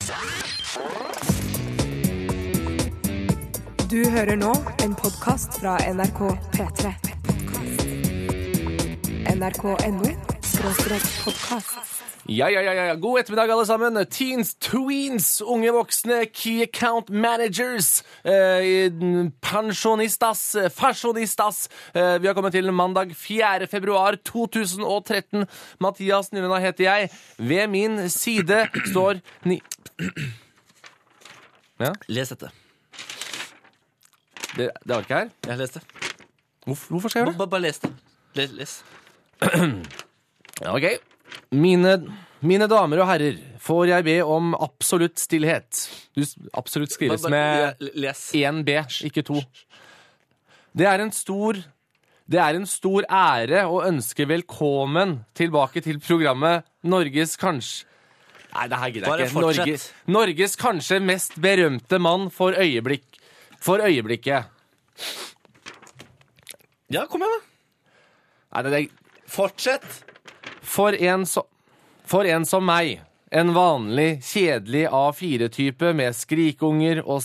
Du hører nå en podcast fra NRK P3. NRK.no/podcast. Ja. God ettermiddag, alle sammen. Teens, tweens, unge voksne, key account managers, pensjonistas, fasjonistas. Vi har kommet til mandag 4. februar 2013. Mathias Nylund heter jeg. Ved min side står Ja? Les dette. Det var ikke her? Jeg har lest det. Hvorfor skal jeg gjøre det? Bare les det. Les. Ja, ok. Mine damer og herrer, får jeg be om absolutt stillhet. Absolutt skrives med Les. 1B, ikke 2. Det er en stor ære å ønske velkommen tilbake til programmet Norges kanskje... Nei, det her gidder jeg ikke. Norges kanskje mest berømte mann for øyeblikket. Ja, kom igjen da. Nei, Fortsett. For en som meg, en vanlig, kjedelig A4-type med skrikunger og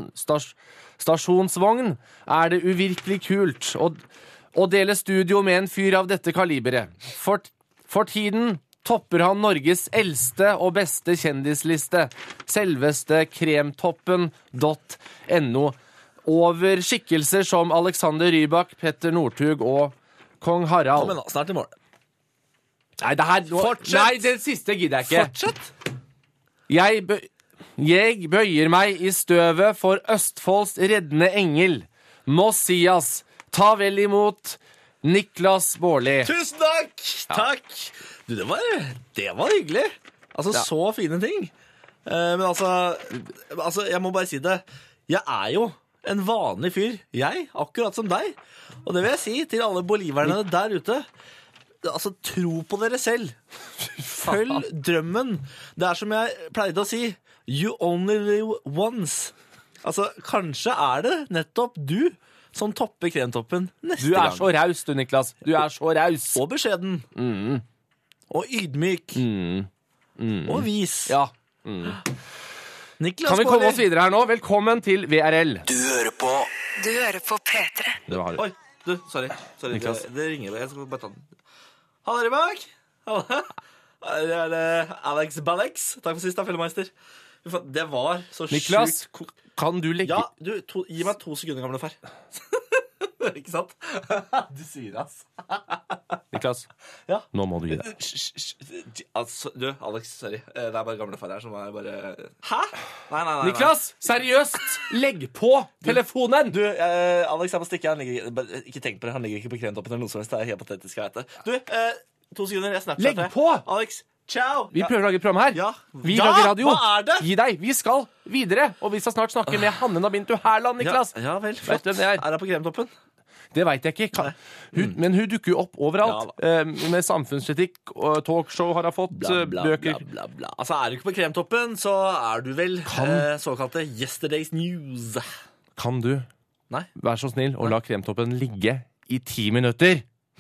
stasjonsvogn, er det uvirkelig kult å dele studio med en fyr av dette kaliberet. For tiden topper han Norges eldste og beste kjendisliste, selveste kremtoppen.no, over skikkelser som Alexander Rybak, Petter Northug og Kong Harald. Kom igjen da, snart i morgen. Nei, det siste gidder jeg ikke. Fortsett. Jeg bøyer meg i støvet for Østfolds reddende engel. Messias, ta vel imot Niklas Baarli. Tusen takk. Takk. Du, det var hyggelig. Altså, Ja. så fine ting. Men altså, jeg må bare si det. Jeg er jo en vanlig fyr. Jeg, akkurat som deg. Og det vil jeg si til alle boliverne der ute. Altså, tro på dere selv. Følg drømmen. Det er som jeg pleide å si, you only live once. Altså, kanskje er det nettopp du som topper kremtoppen neste gang. Du er så raus, du, Niklas. Du er så raus. Og beskjeden. Og ydmyk. Og vis. Ja. Niklas Kan vi komme oss videre her nå? Velkommen til VRL. Du hører på P3. Det var det. Oi, du, sorry. Niklas. Det ringer. Jeg skal bare ta den. Hallo, Rybak. Hallo. Det er Alex Balex. Takk for sist, da, Fellemeister. Det var så Niklas, sjukt. kan du legge... Ja, du, gi meg 2 sekunder, gamle far. Ikke sant? Du sier det, ass. Niklas, Ja. nå må du gi deg. Altså, du, Alex, sorry. Det er bare gamle far her som er bare... Hæ? Nei. Niklas, seriøst, legg på telefonen! Du, Alex er på stikket. Han ligger, ikke tenk på det, han ligger ikke på kremtoppen eller noe som helst. Det er helt patetisk, jeg vet det. Du, 2 sekunder, jeg snapper. Legg på! Alex, ciao! Vi prøver å lage et program her. Ja. Vi lager radio. Hva er det? Gi deg, vi skal videre. Og vi skal snart snakke med Hanne Nabintu Herland, Niklas. Ja vel, Vet flott. du hvem det er? Er han på kremtoppen? Det vet jeg ikke. Men hun dukker jo opp overalt. Med samfunnskritikk, og talkshow har hun fått, bøker. Bla. Altså, er du ikke på kremtoppen, så er du vel såkalte Yesterday's News. Kan du Nei. være så snill og la kremtoppen ligge i 10 minutter?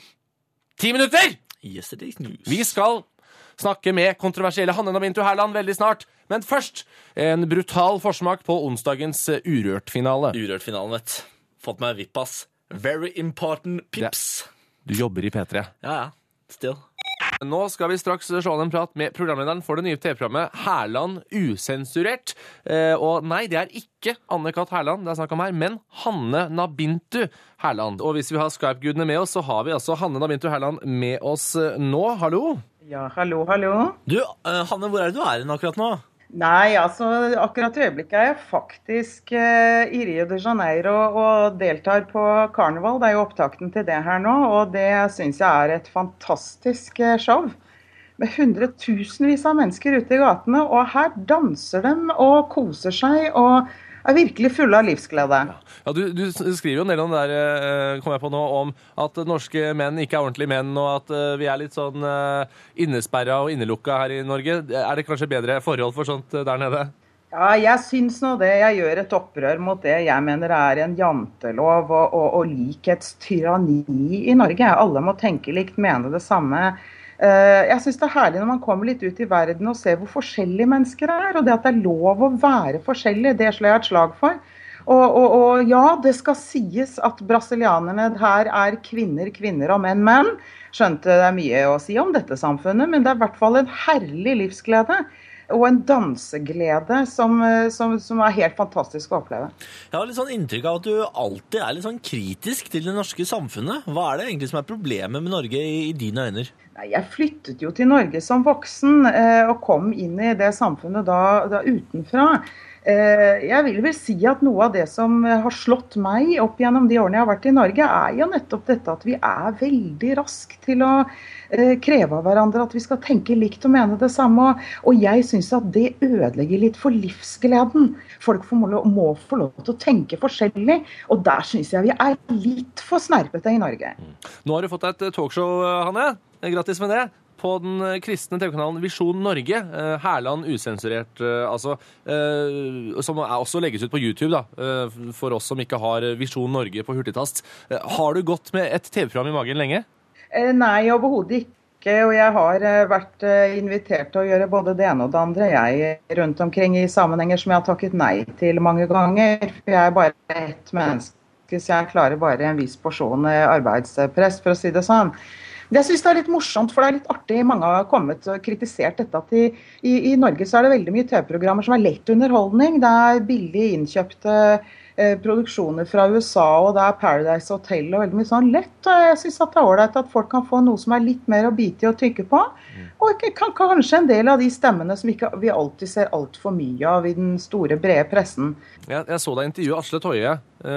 10 minutter! Yesterday's News. Vi skal snakke med kontroversielle Hanne Nabintu Herland veldig snart. Men først en brutal forsmak på onsdagens Urørt-finale. Urørt-finalen, vet. Fått meg vippas. Very important pips. Du jobber i P3. Ja. Still. Nå skal vi straks se en prat med programlederen for det nye TV-programmet Herland usensurert. Og nei, det er ikke Anne-Kat. Herland det er snakk om her, men Hanne Nabintu Herland. Og hvis vi har Skype-gudene med oss, så har vi altså Hanne Nabintu Herland med oss nå. Hallo? Ja, hallo. Du, Hanne, hvor er det du er inne akkurat nå? Nei, altså, akkurat i øyeblikket er jeg faktisk i Rio de Janeiro og deltar på karneval. Det er jo opptakten til det her nå, og det synes jeg er et fantastisk show. Med hundretusenvis av mennesker ute i gatene, og her danser de og koser seg, og er virkelig fulle av livsglede. Ja, du skriver jo en del om det der, kom jeg på nå, om at norske menn ikke er ordentlige menn, og at vi er litt sånn innesperret og innelukket her i Norge. Er det kanskje bedre forhold for sånt der nede? Ja, jeg synes nå det. Jeg gjør et opprør mot det jeg mener er en jantelov og likhetstyranni i Norge. Alle må tenke likt, mene det samme. Jeg synes det herlig når man kommer litt ut I verden og ser hvor forskjellige mennesker og det at det lov å være forskjellig, det slår jeg et slag for. Og ja, det skal sies at brasilianerne her kvinner og menn. Skjønte det mye å si om dette samfunnet, men det I hvert fall en herlig livsglede. Og en danseglede som helt fantastisk å oppleve. Jeg har litt sånn inntrykk av at du alltid litt sånn kritisk til det norske samfunnet. Hva det egentlig som problemet med Norge I dine øyne? Nei, jeg flyttet jo til Norge som voksen og kom inn I det samfunnet da utenfra. Jeg vil vel si at noe av det som har slått meg opp gjennom de årene jeg har vært I Norge, jo nettopp dette at vi veldig rask til å kreve av hverandre, at vi skal tenke likt og mene det samme. Og jeg synes at det ødelegger litt for livsgleden. Folk må få lov til å tenke forskjellig, og der synes jeg vi litt for snerpete I Norge. Nå har du fått et talkshow, Hanne. Grattis med det. På den kristne TV-kanalen Visjon Norge, Herland usensurert, som også legges ut på YouTube da, for oss som ikke har Visjon Norge på hurtigtast. Har du gått med et TV-program I magen lenge? Nei, overhodet ikke, og jeg har vært invitert til å gjøre både det ene og det andre. Jeg rundt omkring I sammenhenger som jeg har takket nei til mange ganger, for jeg bare ett menneske, så jeg klarer bare en viss porsjon arbeidspress, for å si det sånn. Jeg synes det litt morsomt, for det litt artig. Mange har kommet og kritisert dette at I Norge så det veldig mye TV-programmer som lett underholdning. Det billig innkjøpte produksjoner fra USA, og det Paradise Hotel og veldig mye sånn lett. Og jeg synes at det ålreit at folk kan få noe som litt mer å bite I og tykke på. Og kanskje en del av de stemmene som vi alltid ser alt for mye av I den store, brede pressen. Jeg så deg intervjue Asle Toje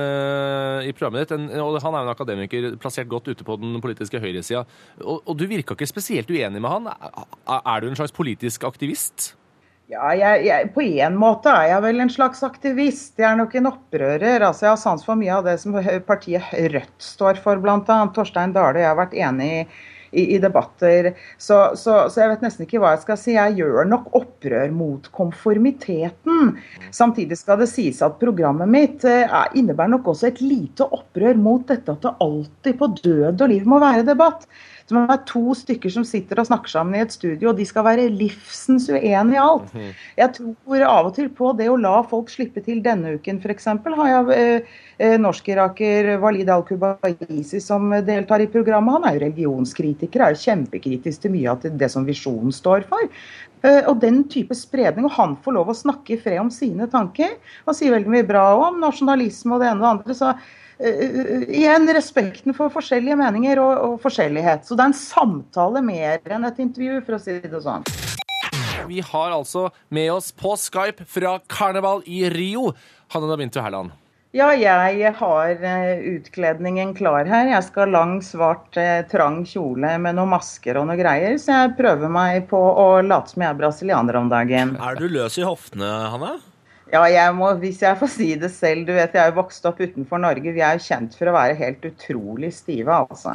I programmet ditt, og han en akademiker plassert godt ute på den politiske høyresida. Og du virker ikke spesielt uenig med han. Du en slags politisk aktivist? Ja, på en måte jeg vel en slags aktivist. Jeg nok en opprører. Altså, jeg har sans for mye av det som partiet Rødt står for, blant annet. Torstein Dahle, jeg har vært enig I debatter. Så jeg vet nesten ikke hva jeg skal si. Jeg gjør nok opprør mot konformiteten. Samtidig skal det sies at programmet mitt innebærer nok også et lite opprør mot dette at det alltid på død og liv må være debatt. Så man to stykker som sitter og snakker sammen I et studio, og de skal være livsens uenige I alt. Jeg tror av og til på det å la folk slippe til denne uken, for eksempel, har jeg norsk-iraker Walid Al-Kubaisi som deltar I programmet. Han jo religionskritiker, kjempekritisk til mye av det som Visjonen står for. Og den type spredning, og han får lov å snakke I fred om sine tanker, og sier veldig mye bra om nasjonalisme og det ene og det andre, så igjen respekten for forskjellige meninger og forskjellighet. Så det en samtale mer enn et intervju, for å si det sånn. Vi har altså med oss på Skype fra Karneval I Rio, Hanne Dabinto Herland. Ja, jeg har utkledningen klar her. Jeg skal lang, svart, trang kjole med noen masker og noen greier, så jeg prøver meg på å late som jeg brasilianer om dagen. Du løs I hoftene, Hanne? Ja, hvis jeg får si det selv, du vet, jeg jo vokst opp utenfor Norge, vi jo kjent for å være helt utrolig stive, altså.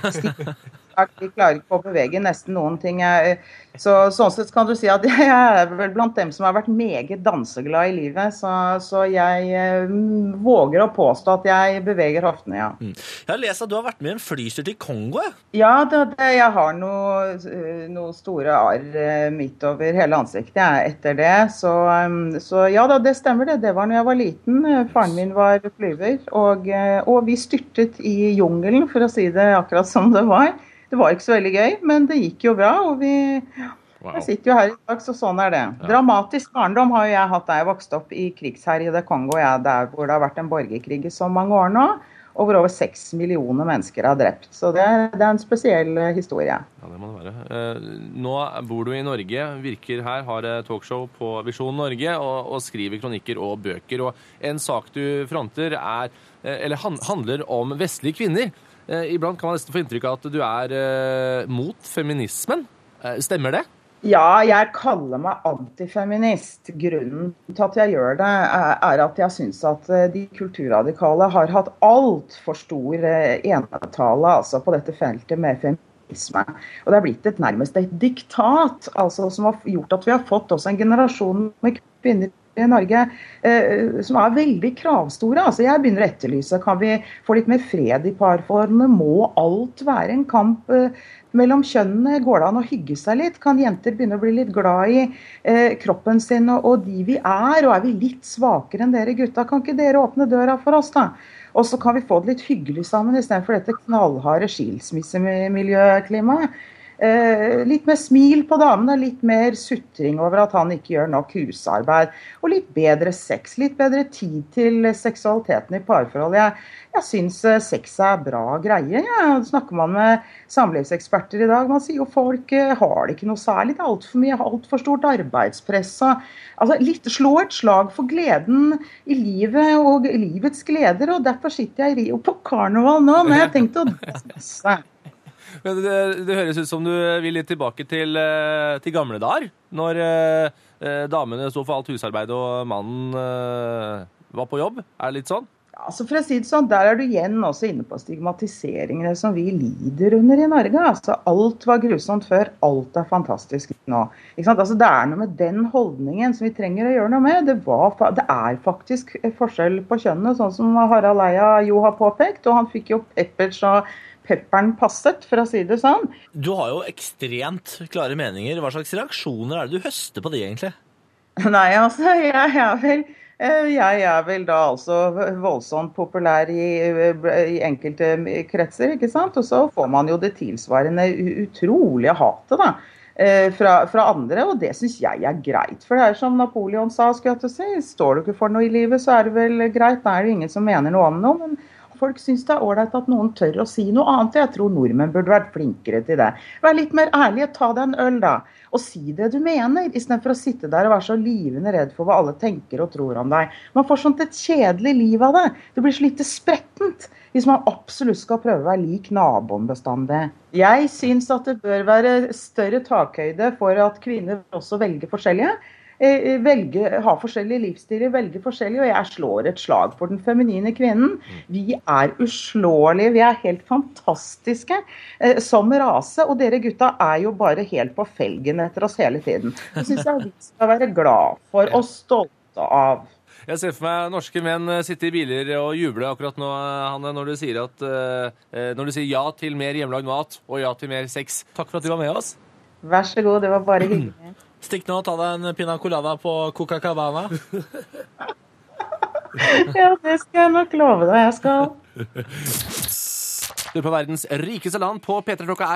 Vi klarer ikke å bevege nesten noen ting. Sånn sett kan du si at jeg vel blant dem som har vært meget danseglad I livet, så jeg våger å påstå at jeg beveger hoftene, ja. Jeg har lest at du har vært med I en flystyrt I Kongo, Ja, jeg har noe store arr midt over hele ansiktet etter det, så ja da, det stemmer det. Det var når jeg var liten. Faren min var flyver, og vi styrtet I jungelen, for å si det akkurat som det var. Det var ikke så veldig gøy, men det gikk jo bra, og jeg sitter jo her I dag, så sånn det. Dramatisk barndom har jo jeg hatt da jeg vokste opp I krigsherjede Kongo, der hvor det har vært en borgerkrig I så mange år nå, og hvor over 6 millioner mennesker har drept. Så det en spesiell historie. Ja, det må det være. Nå bor du I Norge, virker her, har talkshow på Visjon Norge, og skriver kronikker og bøker, og en sak du fronter handler om vestlige kvinner. Iblant kan man nesten få inntrykk av at du mot feminismen. Stemmer det? Ja, jeg kaller meg antifeminist. Grunnen til at jeg gjør det at jeg synes at de kulturradikale har hatt alt for stor enetale altså på dette feltet med feminisme. Og det har blitt nærmest et diktat, altså, som har gjort at vi har fått også en generasjon med kvinner i Norge som veldig kravstore. Altså jeg begynner å etterlyse, kan vi få litt mer fred i parforholdene? Må alt være en kamp mellom kjønnene? Går det an å hygge seg litt? Kan jenter begynne å bli litt glad i kroppen sin og de vi og vi litt svakere enn dere gutta? Kan ikke dere åpne døra for oss da? Og så kan vi få det litt hyggelig sammen i stedet for dette knallharde skilsmissemiljøklimaet. Litt mer smil på damene, litt mer sutring over at han ikke gjør nok husarbeid, og litt bedre sex, litt bedre tid til seksualiteten i parforhold. Jeg synes sex bra greie. Snakker man med samlivseksperter i dag, man sier jo folk har det ikke noe særlig, det alt for mye, alt for stort arbeidspress. Altså slå et slag for gleden i livet og livets gleder, og derfor sitter jeg i Rio på karneval nå, men jeg tenkte å danse. Men det høres ut som du vil litt tilbake til gamle dager, når damene stod for alt husarbeid og mannen var på jobb. Det litt sånn? Ja, altså for å si det sånn, der du igjen også inne på stigmatiseringene som vi lider under i Norge. Altså alt var grusomt før, alt fantastisk nå. Ikke sant? Altså det noe med den holdningen som vi trenger å gjøre noe med. Det faktisk forskjell på kjønnene, sånn som Harald Eia jo har påpekt, og han fikk jo peppers og pepperen passet, for å si det sånn. Du har jo ekstremt klare meninger. Hva slags reaksjoner det du høster på det, egentlig? Nei, altså, jeg vel da altså voldsomt populær i enkelte kretser, ikke sant? Og så får man jo det tilsvarende utrolige hatet da, fra andre, og det synes jeg greit. For det som Napoleon sa, skulle jeg til å si, står du ikke for noe i livet, så det vel greit. Da det jo ingen som mener noe om noe, men folk synes det ordentlig at noen tør å si noe annet. Jeg tror nordmenn burde vært flinkere til det. Vær litt mer ærlig, ta deg en øl da, og si det du mener, i stedet for å sitte der og være så livende redd for hva alle tenker og tror om deg. Man får sånt et kjedelig liv av det. Det blir så lite sprettent, hvis man absolutt skal prøve å være lik naboen bestandig. Jeg synes at det bør være større takhøyde for at kvinner også velger forskjellige. Ha forskjellige livsstiler, velge forskjellige, og jeg slår et slag for den feminine kvinnen. Vi uslåelige, vi helt fantastiske som rase, og dere gutta jo bare helt på felgen etter oss hele tiden. Det synes jeg vi skal være glad for og stolte av. Jeg ser for meg norske menn sitte i biler og juble akkurat nå, Hanne, når du sier ja til mer hjemmelagd mat og ja til mer sex. Takk for at du var med oss. Vær så god, det var bare hyggelig. Stikk nå og ta deg en pina colada på Coca-Cabana. Ja, det skal jeg nok love deg, jeg skal. Du på verdens rikeste land på P3, klokka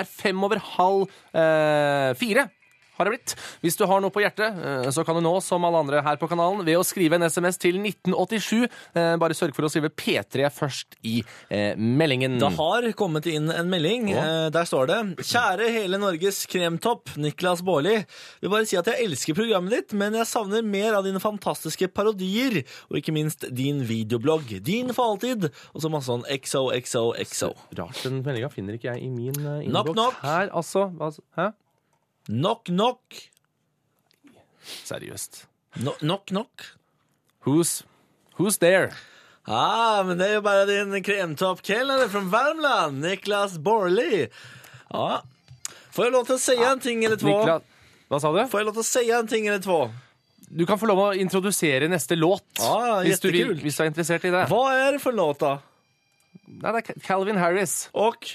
3:05. Har det blitt. Hvis du har noe på hjertet, så kan du nå, som alle andre her på kanalen, ved å skrive en SMS til 1987. Bare sørg for å skrive P3 først i meldingen. Det har kommet inn en melding. Der står det: Kjære hele Norges kremtopp, Niklas Baarli. Vil bare si at jeg elsker programmet ditt, men jeg savner mer av dine fantastiske parodier, og ikke minst din videoblogg. Din for alltid. Og så masse sånn XOXOXO. Rart, den meldingen finner ikke jeg i min innboks. Knock, knock. Her, altså. Hæ? Knock, knock. Seriøst. Knock, knock. Who's there? Men det jo bare din kremtopp Kjell fra Värmland, Niklas Baarli. Ja. Får jeg lov til å si en ting eller två? Hva sa du? Får jeg lov til å si en ting eller två? Du kan få lov å introdusere neste låt. Hvis du er interessert i det. Hva det for låt da? Nei, det Calvin Harris. Og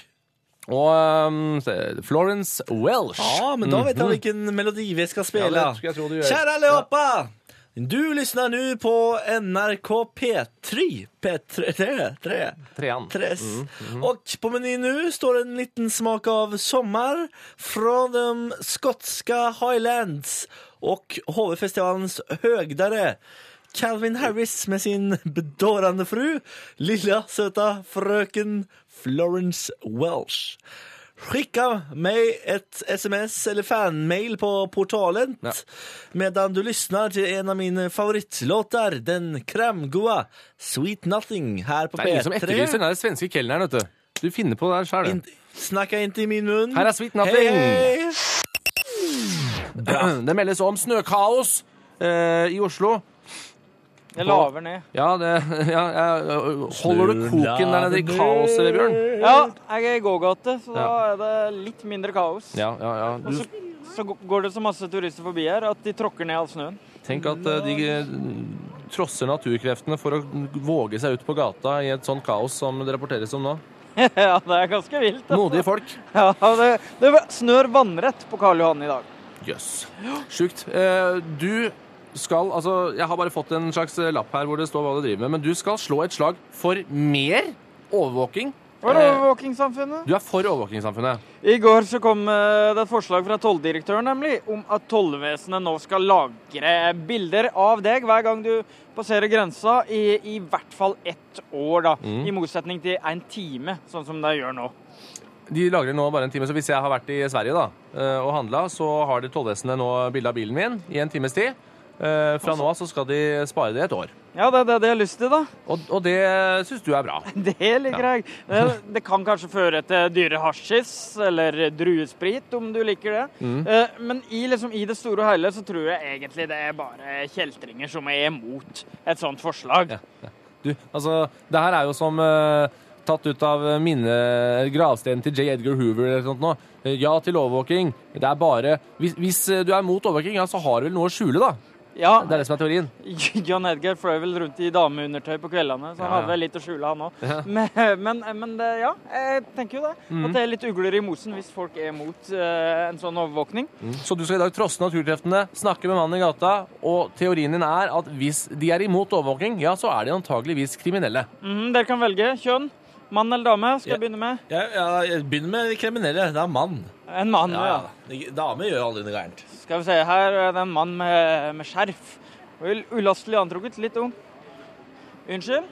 Florence Welch. Men da vet jeg hvilken melodi vi skal spille. Ja, det skal jeg tro du gjør. Kjære allihopa! Du lyssnar nu på NRK P3. Trean. Och på menyn nu står en liten smak av sommar från de skotska Highlands och HV-festivalens högdare Calvin Harris med sin bedårande fru, lilla söta fröken Florence Welch. Skicka mig ett sms eller fanmail på portalen medan du lyssnar till en av mina favoritlåtar, den kramgoa Sweet Nothing här på P3. Det ingen som etterlyser den svenske kelneren, vet du. Du finner på det selv. Snacka inte i min mun. Her Sweet Nothing. Hei. Det meldes om snøkaos i Oslo. Jeg laver ned. Holder du koken der nede i kaoset, Bjørn? Ja, jeg i gågate, så da det litt mindre kaos. Ja. Og så går det så masse turister forbi her at de tråkker ned all snøen. Tenk at de trosser naturkreftene for å våge seg ut på gata i et sånt kaos som det rapporteres om nå. Ja, det er ganske vilt. Altså. Modige folk. Ja, det snør vannrett på Karl Johan i dag. Jøss. Sjukt. Du skal, altså, jeg har bare fått en slags lapp her hvor det står hva du driver med, men du skal slå et slag for mer overvåking. For overvåkingssamfunnet? Du er for overvåkingssamfunnet. I går så kom det et forslag fra tolldirektøren nemlig, om at tollvesenet nå skal lagre bilder av deg hver gang du passerer grensa i hvert fall 1 år da, i motsetning til 1 time, sånn som det gjør nå. De lagrer nå bare 1 time, så hvis jeg har vært i Sverige da, og handlet, så har de tollvesenet nå bildet av bilen min i 1 times tid. Fra nå av så skal de spare det 1 år. Ja, det er det jeg har lyst til da. Og det synes du er bra. Det liker jeg. Det kan kanskje føre til dyre hasjis eller druesprit, om du liker det. Men i det store og hele så tror jeg egentlig det er bare kjeltringer som er imot et sånt forslag. Ja. Du, altså, det her er jo som tatt ut av gravstenen til J. Edgar Hoover eller sånt nå. Ja til overvåking. Det er bare... Hvis du er mot overvåking, ja, så har du vel noe å skjule da. Ja, det er det som er teorien. John Edgar fløy vel rundt i dameundertøy på kveldene, så han hadde vel litt å skjule han også. Ja. Men det, ja, jeg tenker jo det. At det er litt ugler i mosen hvis folk er mot en sånn overvåkning. Så du skal i dag trosse naturkreftene, snakke med mannen i gata, og teorien din er at hvis de er imot overvåking, ja, så er de antageligvis kriminelle. Dere kan velge kjønn. Mann eller dame, skal jeg begynne med? Ja, jeg begynner med kriminelle. Det er mann. En mann, ja. Dame gjør aldri noe gærent. Skal vi se, her er det en mann med skjerf. Ulastelig antrukket, litt ung. Unnskyld?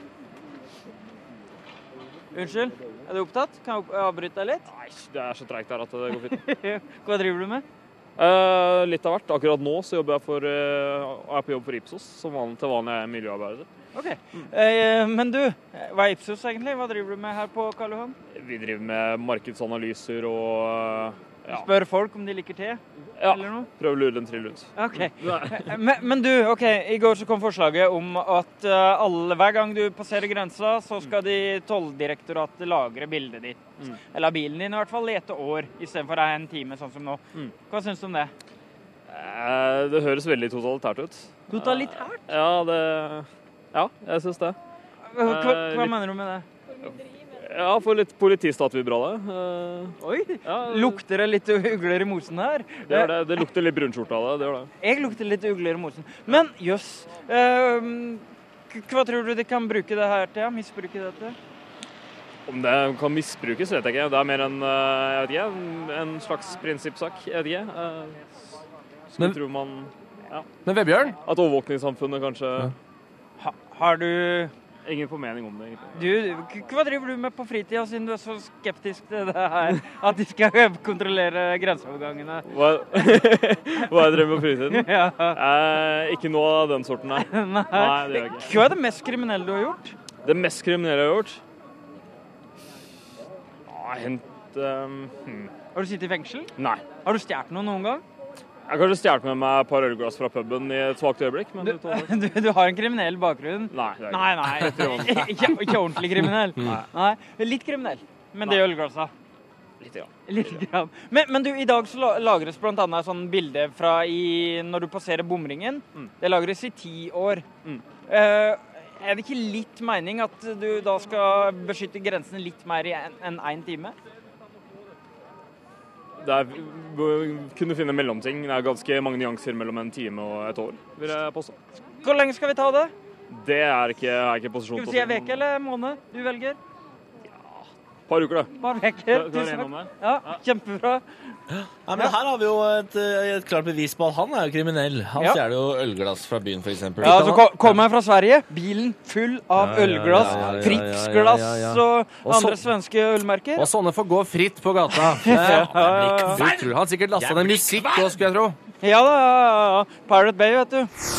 Unnskyld, er du opptatt? Kan jeg avbryte deg litt? Nei, det er så tregt her at det går fint. Hva driver du med? Litt av hvert. Akkurat nå så jobber jeg er på jobb for Ipsos, til vanlig er miljøarbeider. Ok, men du, hva er Ipsos egentlig? Hva driver du med her på Karl Johan? Vi driver med markedsanalyser og Spør folk om de liker te? Ja, eller noe? prøv å lure en trill ut. Ok, men du, ok, i går så kom forslaget om at hver gang du passerer grensa, så skal de tolldirektoratet lagre bildet ditt. Eller bilen din i hvert fall, i 1 år, i stedet for 1 time, sånn som nå. Hva synes du om det? Det høres veldig totalitært ut. Totalitært? Ja, jeg synes det. Hva mener du med det? Ja, for litt politistat vil bra det. Oi, lukter det litt ugler i mosen her? Det gjør det. Det lukter litt brunskjorte av det, det gjør det. Jeg lukter litt ugler i mosen. Men, jøss, hva tror du de kan bruke det her til? Misbruke det til? Om det kan misbrukes, vet jeg ikke. Det er mer en slags prinsippsak, jeg vet ikke. Så tror man... Ja. Men Vebjørn? At overvåkningssamfunnet kanskje... Har du... Ingen formening om det, egentlig. Du, hva driver du med på fritiden, siden du er så skeptisk til det her? At de skal kontrollere grenseovergangene? Hva jeg driver med på fritiden? Ja. Ikke noe av den sorten, nei. Nei, det gjør jeg ikke. Hva er det mest kriminelle du har gjort? Det mest kriminelle jeg har gjort? Har du sittet i fengsel? Nei. Har du stjert noen gang? Jeg har kanskje stjålet med meg et par ølglass fra puben i et svagt øyeblikk, men du har en kriminell bakgrunn? Nei, det er Nei. Ikke ordentlig kriminell? Nei. Litt kriminell, men det er ølglassa? Litt grann. Men du, i dag så lagres blant annet sånn bilde fra når du passerer bomringen. Det lagres i 10 år. Er det ikke litt mening at du da skal beskytte grensene litt mer enn 1 time? Kunne finne mellomting. Det er ganske mange nyanser mellom 1 time og 1 år, vil jeg påstå. Hvor lenge skal vi ta det? Det er ikke posisjon på. Skal vi si en veke eller en måned? Du velger? Et par uker, da. Par veker. Ja, kjempebra. Ja, men her har vi jo et klart bevis på at han er jo kriminell. Han stjeler jo ølglass fra byen, for eksempel. Ja, så kommer jeg fra Sverige. Bilen full av ølglass, Fritz-glass og andre svenske ølmerker. Og sånne får gå fritt på gata. Han har sikkert lastet ned musikk også, skulle jeg tro. Ja da, Pirate Bay, vet du.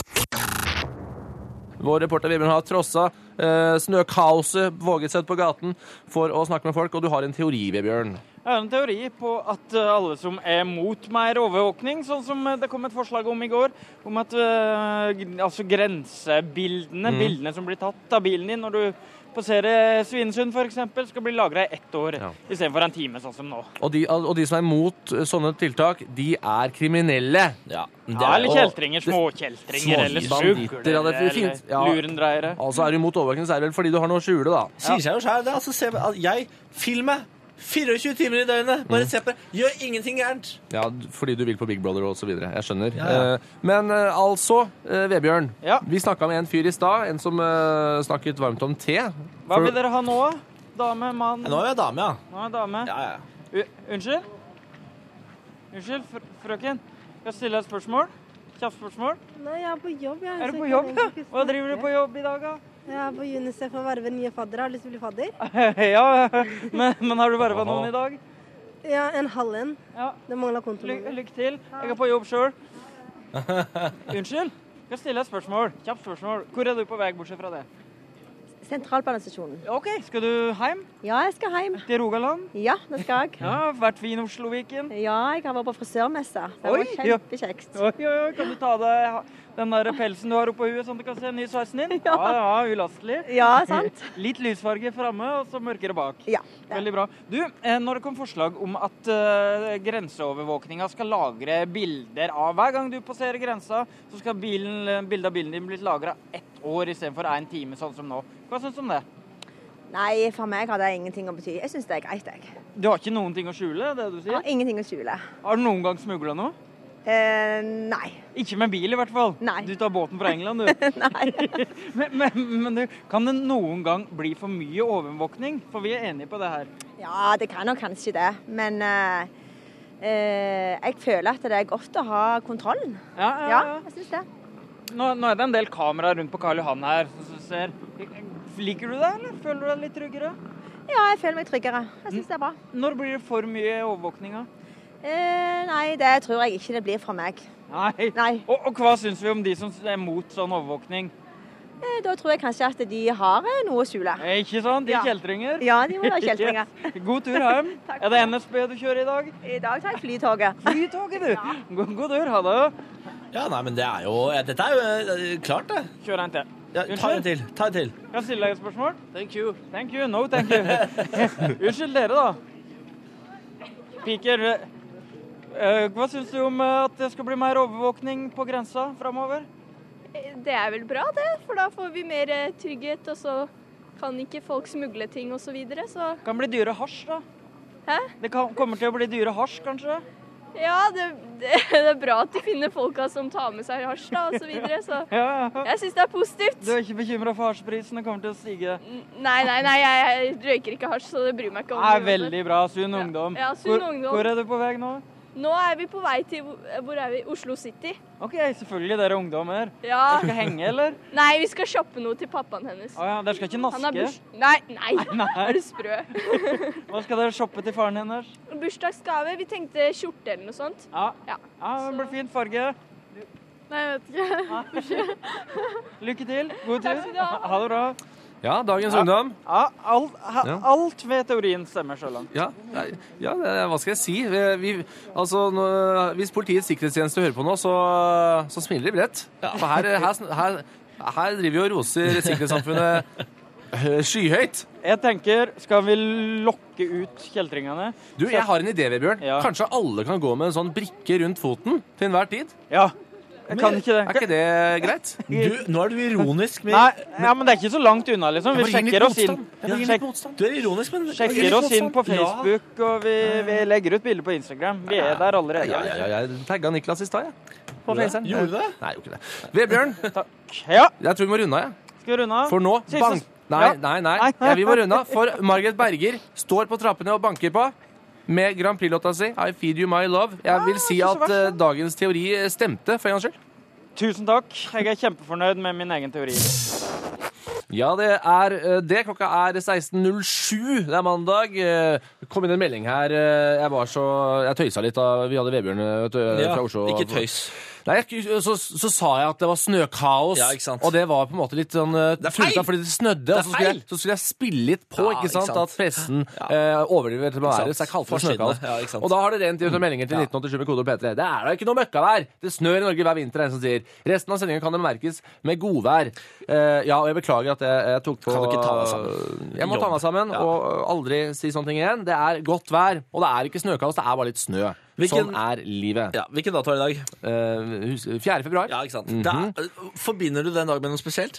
Vår reporter Vebjørn har trosset snøkaoset, våget seg ut på gaten for å snakke med folk, og du har en teori, Vebjørn. Jeg har en teori på at alle som mot mer overvåkning, sånn som det kom et forslag om i går, om at altså grensebildene, bildene som blir tatt av bilen din når du passerer Svinesund for eksempel, skal bli lagret i 1 år, I stedet for en time, sånn som nå. Og de som mot sånne tiltak, de kriminelle. Ja. Eller kjeltringer, småkjeltringer, eller banditter, eller lurendreiere. Altså du mot overvåkning, så det vel fordi du har noe å skjule, da. Sier seg jo selv, det. Altså, film meg 24 timer i døgnet. Bare se på det. Gjør ingenting gærent. Ja, fordi du vil på Big Brother og så videre. Jeg skjønner. Ja. Men altså, Vebjørn, vi snakket med en fyr i stad, en som snakket varmt om te. Hva vil dere ha nå? Dame, mann? Nå er jeg dame, ja. Nå er jeg dame. Ja. Unnskyld? Unnskyld, frøken. Skal jeg stille et spørsmål? Kjapt spørsmål? Nei, jeg på jobb, jeg. Du på jobb, ja? Hva driver du på jobb i dag, da? Jeg på UNICEF og verve nye fadder. Har du lyst til å bli fadder? Ja, men har du vervet noen i dag? Ja, en halv en. Ja. Det mangler kontonummer. Lykke til. Jeg på jobb selv. Unnskyld? Skal jeg stille et spørsmål? Kjapt spørsmål. Hvor du på vei bortsett fra det? Sentralbanestasjonen. Ok, skal du hjem? Ja, jeg skal hjem. Til Rogaland? Ja, det skal jeg. Ja, vært fin Oslo-viken? Ja, jeg har vært på frisørmessa. Det var kjempekjekt. Oi, kan du ta deg den der pelsen du har oppe på huet, sånn at du kan se ny sveisen din? Ja, ulastelig. Ja, sant. Litt lysfarge fremme, og så mørkere bak. Ja. Veldig bra. Du, når det kom forslag om at grenseovervåkninga skal lagre bilder av hver gang du passerer grensa, så skal bildet av bilen din bli lagret 1 år i stedet for 1 time, sånn som nå. Hva synes du om det? Nei, for meg har det ingenting å bety. Jeg synes det greit, jeg. Du har ikke noen ting å skjule, det du sier? Jeg har ingenting å skjule. Har du noen gang smuglet noe? Nei. Ikke med bil i hvert fall? Nei. Du tar båten fra England, du? Nei. men du, kan det noen gang bli for mye overvåkning? For vi enige på det her. Ja, det kan nok kanskje det. Men jeg føler at det er godt å ha kontrollen. Ja, jeg synes det. Nå er det en del kameraer rundt på Karl Johan her. Så ser. Liker du det, eller føler du deg litt tryggere? Ja, jeg føler meg tryggere. Jeg synes det er bra. Når blir det for mye overvåkning? Nei, det tror jeg ikke det blir fra meg. Nei. Og hva synes vi om de som er mot sånn overvåkning? Da tror jeg kanskje at de har noe å skjule. Ikke sant? De er kjeltringer? Ja, de må være kjeltringer. God tur hjem. Er det NSB du kjører i dag? I dag tar jeg flytoget. Flytoget, du? Ja. God tur, ha det. Ja, nei, men det er jo dette er jo klart, det. Kjør en til. Ja, ta en til. Kan jeg stille deg et spørsmål? Thank you. Thank you. No, thank you. Unnskyld dere, da. Piker, hva synes du om at det skal bli mer overvåkning på grensa fremover? Det er vel bra, det. For da får vi mer trygghet, og så kan ikke folk smugle ting og så videre. Så kan bli dyre hasj, da. Hæ? Det kommer til å bli dyre hasj, kanskje? Ja, det er bra at de finner folka som tar med seg hasj, da, og så videre. Så jeg synes det er positivt. Du er ikke bekymret for hasjprisene kommer til å stige? Nei, jeg røyker ikke hasj, så det bryr meg ikke om. Det er veldig bra, sunn ungdom. Ja, sunn ungdom. Hvor er du på vei nå? Nå er vi på vei til, hvor er vi? Oslo City. Ok, selvfølgelig, dere ungdommer. Ja. Dere skal henge, eller? Nei, vi skal shoppe noe til pappaen hennes. Ja, dere skal ikke naske? Nei, er du sprø? Hva skal dere shoppe til faren hennes? Bursdagsgave, vi tenkte skjorte eller noe sånt. Ja, det blir fint farge. Nei, jeg vet ikke. Lykke til, god tur. Ha det bra. Ja, dagens ungdom. Ja, alt ved teorien stemmer så langt. Ja, hva skal jeg si? Hvis Politiets sikkerhetstjeneste hører på nå, så smiler de bredt. For her driver vi og roser sikkerhetssamfunnet skyhøyt. Jeg tenker, skal vi lokke ut kjeltringene? Du, jeg har en idé, Vebjørn. Ja. Kanskje alle kan gå med en sånn brikke rundt foten til enhver tid? Ja. Jeg kan ikke det. Er ikke det greit? Nå er du ironisk. Nei, men det er ikke så langt unna, liksom. Vi sjekker oss inn. Du er ironisk, men sjekker oss inn på Facebook, og vi legger ut bilder på Instagram. Vi er der allerede. Ja, jeg tagget Niklas i stad, jeg. På Faceren. Gjorde du det? Nei, jeg gjorde ikke det. Vebjørn, jeg tror vi må runde av, jeg. Skal vi runde av? For nå, Nei. Vi må runde av, for Margaret Berger står på trappene og banker på. Med Grand Prix-låta si, I Feed You My Love. Jeg vil si at dagens teori stemte, for en gangs skyld. Tusen takk. Jeg er kjempefornøyd med min egen teori. Ja, det er det. Klokka er 16.07. Det er mandag. Kom inn en melding her. Jeg tøysa litt da vi hadde Vebjørn fra Oslo. Ikke tøys. Nei, så sa jeg at det var snøkaos, Ja, ikke sant. og det var på en måte litt sånn er feil! tullete, fordi det snødde, Det er og så skulle, feil! så skulle jeg spille litt på, Ja, ikke sant, ikke sant. at pressen overdriver til å være, så jeg kalte det Forsvinner. snøkaos. Ja, ikke sant. Og da har det rent ut meldinger til 1987 med kode P3. Det er da ikke noe møkkavær! Det snør i Norge hver vinter, er det som sier. Resten av sendingen kan det merkes med godvær. Ja, og jeg beklager at jeg tok på... Kan du ikke ta deg sammen? Jeg må ta meg sammen, og aldri si sånne ting igjen. Det er godt vær, og det er ikke snøkaos, det er bare litt snø. Sånn er livet. Ja, hvilken dato er det i dag? 4. februar. Ja, ikke sant. Forbinder du den dagen med noe spesielt?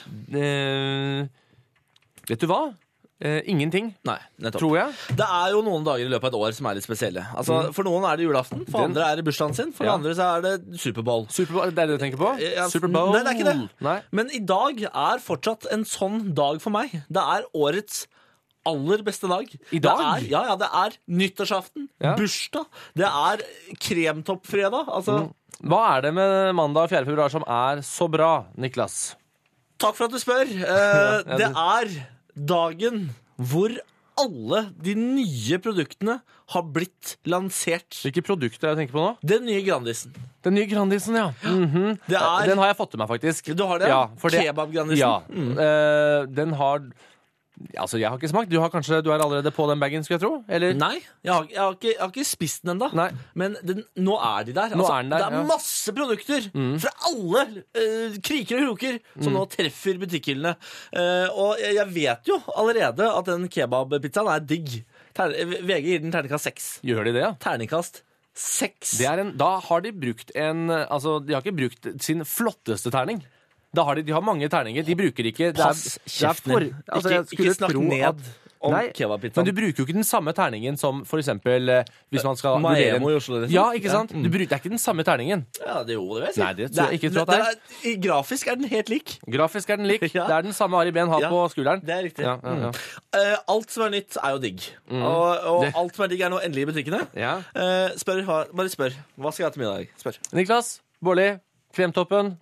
Vet du hva? Ingenting, Nei, nettopp. tror jeg. Det er jo noen dager i løpet av et år som er litt spesielle. Altså, For noen er det julaften, for andre er det bursdagen sin, for andre så er det Superbowl. Superbowl, det er det du tenker på? Ja, Superbowl? Nei, det er ikke det. Nei. Men i dag er fortsatt en sånn dag for meg. Det er årets aller beste dag. I dag? Det er nyttårsaften, Ja. bursdag, det er kremtoppfredag. Altså, Hva er det med mandag 4. februar som er så bra, Niklas? Takk for at du spør. Det er dagen hvor alle de nye produktene har blitt lansert. Hvilke produkter er det jeg tenker på nå? Den nye Grandisen. Den nye Grandisen, ja. Mhm. Det er- Den har jeg fått til meg, faktisk. Du har det? Ja, for det- Kebab-Grandisen? Ja. Den har... Altså, jeg har ikke smakt. Du er allerede på den bagen, skulle jeg tro? Eller? Nei, jeg har ikke spist den ennå. Nei. Men nå er de der. Nå er den der, det er ja. masse produkter fra alle kriker og kroker som nå treffer butikkhyllene. Og jeg vet jo allerede at den kebabpizzaen er digg. VG gir den terningkast 6. Gjør de det, ja? Terningkast 6. Da har de brukt Altså, de har ikke brukt sin flotteste terning. De har mange terninger. De bruker ikke Pass kjeften din. Ikke snakk ned om kebabpizzaen. Men du bruker jo ikke den samme terningen som for eksempel hvis man skal Maemo i Oslo, liksom. Ja, ikke sant? Det er ikke den samme terningen. Ja, det vil jeg si. Nei, det tror jeg ikke tror at det er. Grafisk er den helt lik. Grafisk er den lik. Ja. Det er den samme Ari Behn har Ja, på skulderen. Det er riktig. Ja. Alt som er nytt, er jo digg. Og alt som er digg, er nå endelig i butikkene. Ja. Bare spør. Hva skal jeg ha til middag? Spør. Niklas Baarli, Kremtoppen.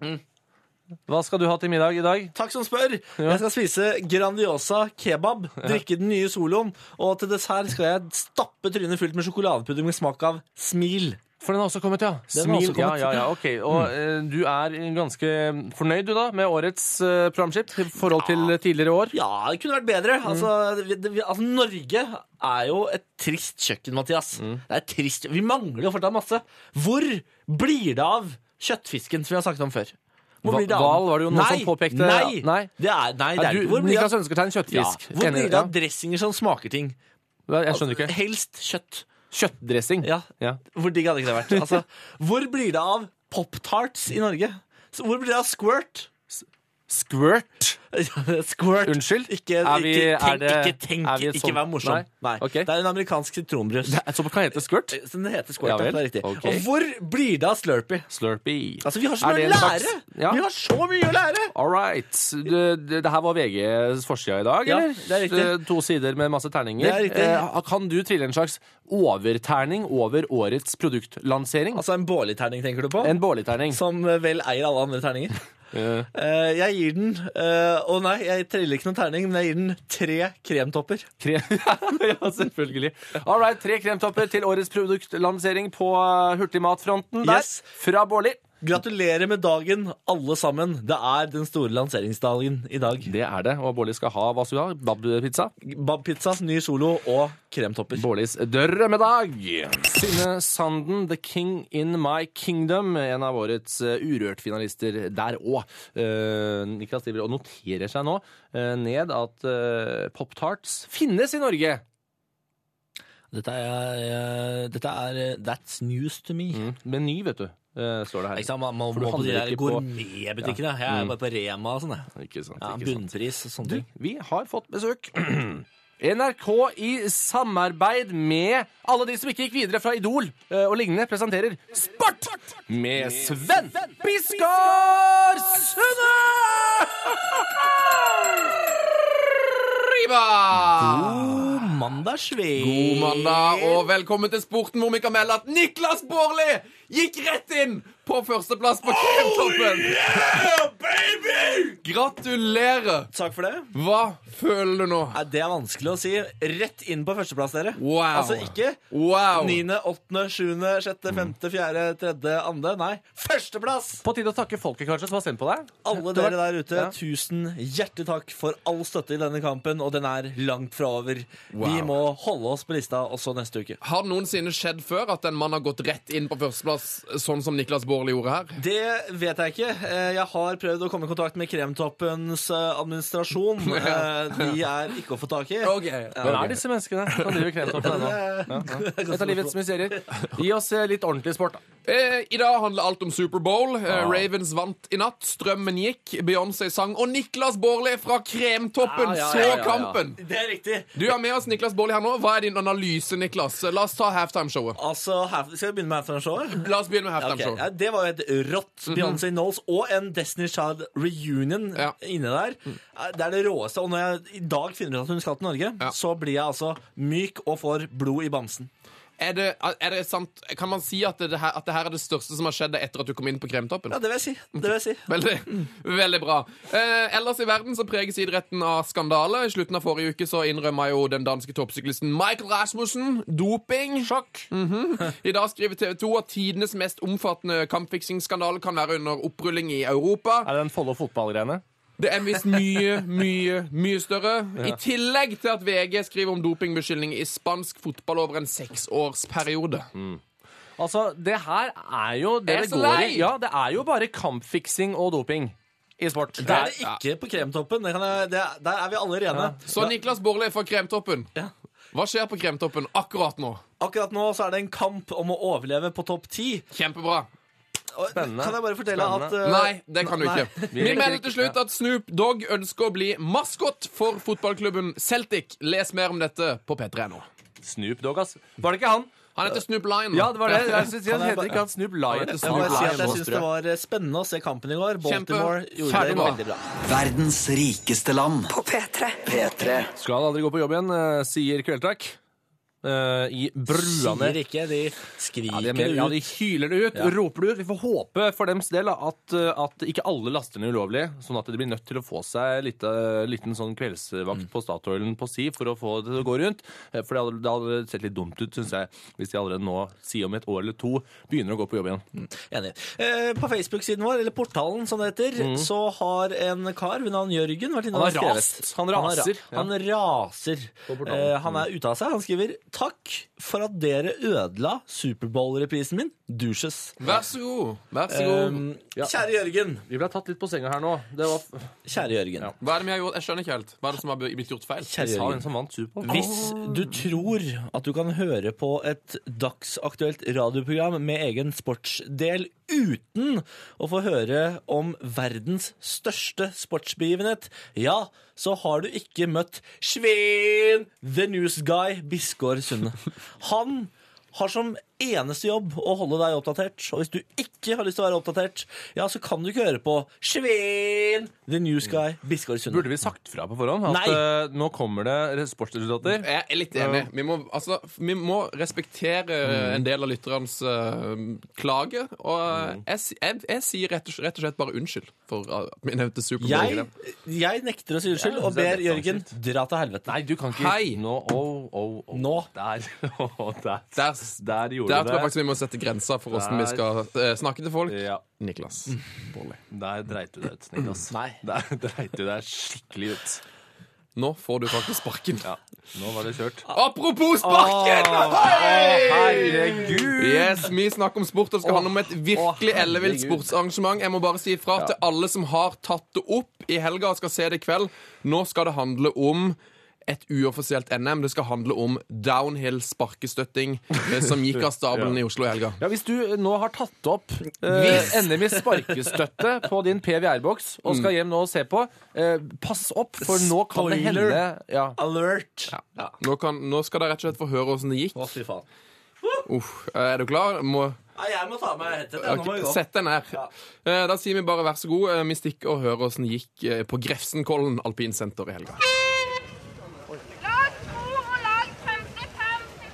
Hva skal du ha til middag i dag? Takk som spør. Jeg skal spise Grandiosa kebab, drikke den nye Soloen, og til dessert skal jeg stappe trynet fullt med sjokoladepudding med smak av smil. For den har også kommet, ja. Den har også kommet. Ja, ok. Og du er ganske fornøyd, du da, med årets programskift i forhold til tidligere år? Ja, det kunne vært bedre. Altså, Norge er jo et trist kjøkken, Mathias. Det er trist. Vi mangler jo fortsatt masse. Hvor blir det av kjøttfisken som vi har snakket om før? Hval var det jo noen som påpekte. Nei. Det er ikke. Niklas ønsker seg en kjøttfisk. Hvor blir det av dressinger som smaker ting? Jeg skjønner ikke. Helst kjøtt. Kjøttdressing. Ja. Hvor digg hadde ikke det vært? Altså, hvor blir det av Pop-Tarts i Norge? Hvor blir det av Squirt? Squirt? Squirt. Unnskyld? Ikke vær morsom. Nei. Okay. Det er en amerikansk sitronbrus. Så kan det hete Squirt? Den heter Squirt, ja, det er riktig. Okay. Og hvor blir det av Slurpee? Slurpee. Altså, vi har så mye å lære! Ja. Vi har så mye å lære! All right. Det her var VGs forside i dag, ja, eller? Det er riktig. 2 sider med masse terninger. Det er riktig. Kan du trille en slags overterning over årets produktlansering? Altså en Baarli-terning, tenker du på? En Baarli-terning. Som vel eier alle andre terninger. Jeg gir den jeg triller ikke noen terning, men jeg gir den 3 kremtopper. Ja, selvfølgelig. All right, 3 kremtopper til årets produktlansering på hurtigmatfronten der. Yes. Fra Baarli. Gratulerer med dagen, alle sammen. Det er den store lanseringsdagen i dag. Det er det, og Baarli skal ha hva skal du ha? Babpizza? Babpizza, ny Solo og kremtopper. Baarlis drømmedag. Synne Sanden, The King in My Kingdom, en av årets Urørt-finalister der òg. Niklas driver og noterer seg nå ned at Pop-Tarts finnes i Norge. Dette er That's news to me. Meny, vet du. Står det her. Ikke sant, man må på de der gourmetbutikkene. Jeg er bare på Rema og sånn. Ikke sant, bunnpris og sånne ting. Vi har fått besøk. NRK i samarbeid med alle de som ikke gikk videre fra Idol og lignende, presenterer Sport med Sven Biskar Sunde! God mandag, Sve. God mandag, og velkommen til Sporten, hvor vi kan melde at Niklas Baarli gikk rett inn på førsteplass på Kremtoppen. Yeah, baby! Gratulerer. Takk for det. Hva føler du nå? Nei, det er vanskelig å si. Rett inn på førsteplass, dere. Wow. Altså ikke 9., 8., 7., 6., 5., 4., 3., 2. Nei, førsteplass! På tide å takke folket, kanskje, som har sendt på deg. Alle dere der ute, tusen hjertelig takk for all støtte i denne kampen, og den er langt fra over. Vi må holde oss på lista også neste uke. Har det noensinne skjedd før at en mann har gått rett inn på førsteplass, sånn som Niklas Baarli gjorde her? Det vet jeg ikke. Jeg har prøvd å komme i kontakt med Kremtoppens administrasjon. De er ikke å få tak i. Hvem er disse menneskene som driver Kremtoppen ennå? Et av livets mysterier. Gi oss litt ordentlig sport, da. I dag handler alt om Superbowl. Ravens vant i natt. Strømmen gikk. Beyoncé sang. Og Niklas Baarli fra Kremtoppen så kampen. Det er riktig. Du er med oss, Niklas Baarli, her nå. Hva er din analyse, Niklas? La oss ta halftime-showet. Altså, skal vi begynne med halftime-showet? La oss begynne med halftime-showet. Okay. Det var jo et rått Beyoncé Knowles og en Destiny's Child reunion inne der. Det er det råeste. Og når jeg i dag finner ut at hun skal til Norge, så blir jeg altså myk og får blod i bamsen. Er det sant? Kan man si at det her er det største som har skjedd etter at du kom inn på Kremtoppen? Ja, det vil jeg si. Veldig bra. Ellers i verden så preges idretten av skandale. I slutten av forrige uke så innrømmer jo den danske toppsyklisten Michael Rasmussen doping. Sjokk. I dag skriver TV 2 at tidenes mest omfattende kampfiksingsskandale kan være under opprulling i Europa. Er det den Follo fotballgreiene? Det er visst mye større. I tillegg til at VG skriver om dopingbeskyldning i spansk fotball over en 6-årsperiode. Altså, det her er jo det går i. Ja, det er jo bare kampfiksing og doping i sport. Det er det ikke på Kremtoppen. Der er vi alle rene. Så Niklas Baarli fra Kremtoppen. Hva skjer på Kremtoppen akkurat nå? Akkurat nå så er det en kamp om å overleve på topp 10. Kjempebra. Spennende. Kan jeg bare fortelle at Nei, det kan du ikke. Vi melder til slutt at Snoop Dogg ønsker å bli maskott for fotballklubben Celtic. Les mer om dette på P3 nå. Snoop Dogg, ass. Var det ikke han? Han heter Snoop Lion. Ja, det var det. Jeg synes han heter ikke han Snoop Lion. Jeg synes det var spennende å se kampen i går. Baltimore gjorde det veldig bra. Verdens rikeste land. På P3. Skal aldri gå på jobb igjen, sier Kveldtak. I bruene. Sier ikke, de skriker ut. Ja, de hyler det ut, roper det ut. Vi får håpe for dems del at ikke alle laster ned ulovlig, sånn at de blir nødt til å få seg liten sånn kveldsvakt på Statoilen på si for å få det til å gå rundt. For det hadde sett litt dumt ut, synes jeg, hvis de allerede nå, si om et år eller to, begynner å gå på jobb igjen. Enig. På Facebook-siden vår, eller portalen som det heter, så har en kar ved navn Jørgen vært inne og skrevet. Han raser. Han raser. Han er ute av seg. Han skriver: takk for at dere ødela Superbowl-reprisen min. Douches. Vær så god. Kjære Jørgen. Vi ble tatt litt på senga her nå. Kjære Jørgen. Ja. Hva er det vi har gjort? Jeg skjønner ikke helt. Hva er det som har blitt gjort feil? Kjære Jørgen. Som vant Superbowl. Hvis du tror at du kan høre på et dagsaktuelt radioprogram med egen sportsdel uten å få høre om verdens største sportsbegivenhet, ja, så har du ikke møtt Svein The News Guy Bisgaard Sunde. Han har som eneste jobb å holde deg oppdatert. Og hvis du ikke har lyst til å være oppdatert, ja, så kan du ikke høre på Svein The News Guy Bisgaard Sunde. Burde vi sagt fra på forhånd at nå kommer det sportsresultater? Jeg er litt enig. Vi må respektere en del av lytterens klage, og jeg sier rett og slett bare unnskyld for at vi nevnte Superbowl. Jeg nekter å si unnskyld, og ber Jørgen dra til helvete. Nei, du kan ikke. Hei! Nå. Der gjorde der tror jeg faktisk vi må sette grenser for hvordan vi skal snakke til folk. Ja. Niklas Baarli. Der dreit du deg ut, Niklas. Nei. Der dreit du deg skikkelig ut. Nå får du faktisk sparken. Ja, nå var det kjørt. Apropos sparken! Herregud! Yes, vi snakker om sport, og det skal handle om et virkelig ellevilt sportsarrangement. Jeg må bare si ifra til alle som har tatt det opp i helga og skal se det i kveld. Nå skal det handle om et uoffisielt NM. Det skal handle om downhill sparkestøtting som gikk av stabelen i Oslo i helga. Ja, hvis du nå har tatt opp NM i sparkestøtte på din PVR-boks og skal hjem nå og se på, pass opp, for nå kan det hende Alert! Ja. Nå skal dere rett og slett få høre hvordan det gikk. Å, fy faen. Er du klar? Jeg må ta meg headset. Sett deg ned. Da sier vi bare vær så god. Vi stikker og hører hvordan det gikk på Grefsenkollen alpinsenter i helga.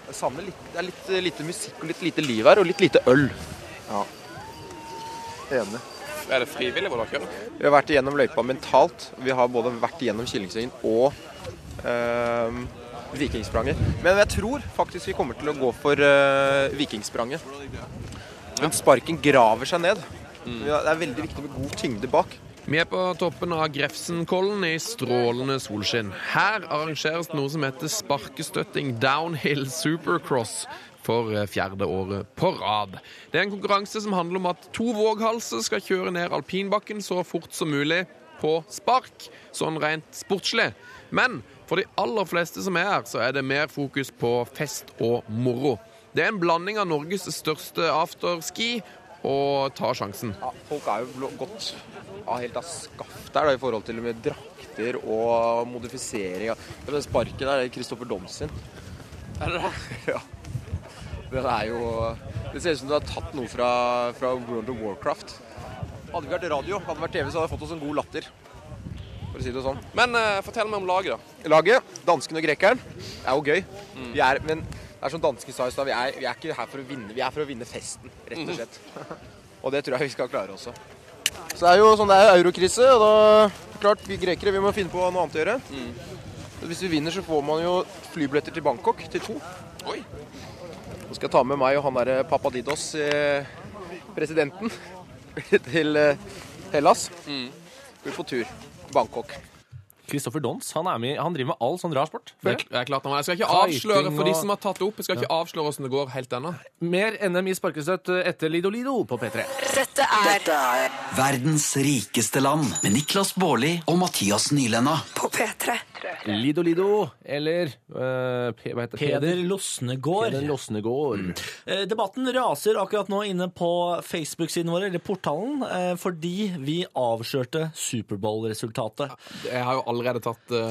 Jeg savner litt, det er litt lite musikk og litt lite liv her, og litt lite øl. Ja, enig. Er det frivillig hvor dere kjører? Vi har vært igjennom løypa mentalt. Vi har både vært igjennom Kyllingsvingen og Vikingspranget. Men jeg tror faktisk vi kommer til å gå for Vikingspranget. Men sparken graver seg ned. Det er veldig viktig med god tyngde bak. Vi er på toppen av Grefsenkollen i strålende solskinn. Her arrangeres noe som heter sparkestøtting downhill supercross for 4. året på rad. Det er en konkurranse som handler om at 2 våghalser skal kjøre ned alpinbakken så fort som mulig på spark, sånn rent sportslig. Men for de aller fleste som er her, så er det mer fokus på fest og moro. Det er en blanding av Norges største afterski og ta sjansen. Ja, folk er jo gått helt av skaft der da, i forhold til med drakter og modifisering. Den sparken der er Kristoffer Doms sin. Er det det? Ja. Det ser ut som du har tatt noe fra World of Warcraft. Hadde vi vært radio, hadde vi vært TV, så hadde vi fått oss en god latter. For å si det sånn. Men fortell meg om laget da. Laget, dansken og grekeren, er jo gøy. Men det er som dansken sa i stad, vi er ikke her for å vinne, vi er for å vinne festen, rett og slett. Og det tror jeg vi skal klare også. Så det er jo sånn, det er eurokrise, og da, klart, vi grekere, vi må finne på noe annet å gjøre. Hvis vi vinner, så får man jo flybilletter til Bangkok, til 2. Oi! Nå skal jeg ta med meg og han der Papadidos, presidenten, til Hellas. Vi er på tur, Bangkok. Kristoffer Dons, han driver med all sånn rar sport. Det er klart han er. Jeg skal ikke avsløre for de som har tatt det opp. Jeg skal ikke avsløre hvordan det går helt ennå. Mer NM i sparkestøtt etter Lido Lido på P3. Dette er Verdens rikeste land med Niklas Baarli og Mathias Nylenna. på P3. Lido Lido, eller hva heter det? Peder Losnegård. Peder Losnegård. Debatten raser akkurat nå inne på Facebook-siden vår, eller portalen, fordi vi avslørte Superbowl-resultatet. Jeg har jo allerede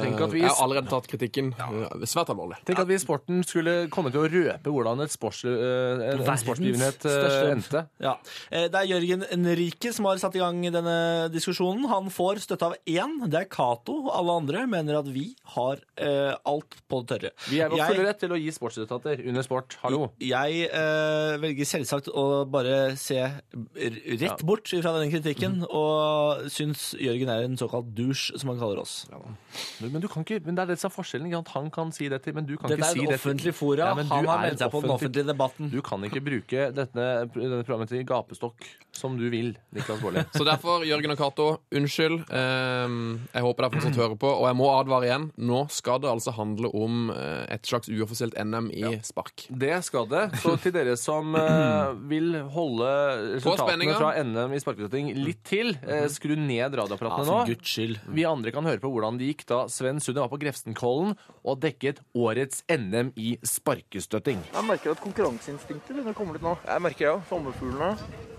tatt kritikken svært alvorlig. Tenk at vi i sporten skulle komme til å røpe hvordan en sportsbegivenhet endte. Ja. Det er Jørgen Enrique som har satt i gang denne diskusjonen. Han får støtte av 1, det er Kato. Alle andre mener at vi har alt på det tørre. Vi er full rett til å gi sportsresultater under sport. Hallo. Jeg velger selvsagt å bare se rett bort fra denne kritikken, og syns Jørgen er en såkalt douche, som han kaller oss. Ja. Men du kan ikke, men det er det som er forskjellen. Han kan si det til, men du kan ikke si det til. Det er en offentlig fora. Han har meldt seg på den offentlige debatten. Du kan ikke bruke denne programmet til gapestokk som du vil, Niklas Baarli. Så derfor, Jørgen og Kato, unnskyld. Jeg håper dere fortsatt hører på, og jeg må advare igjen. Nå skal det altså handle om et slags uoffisielt NM i spark. Det skal det. Så til dere som vil holde resultatene fra NM i sparkestøtting litt til, skru ned radioapparatene nå. For Guds skyld. Vi andre kan høre på hvordan det gikk da Sven Sunde var på Grefsenkollen og dekket årets NM i sparkestøtting. Jeg merker at konkurranseinstinktet begynner å komme litt nå. Jeg merker det, ja. Sommerfuglene.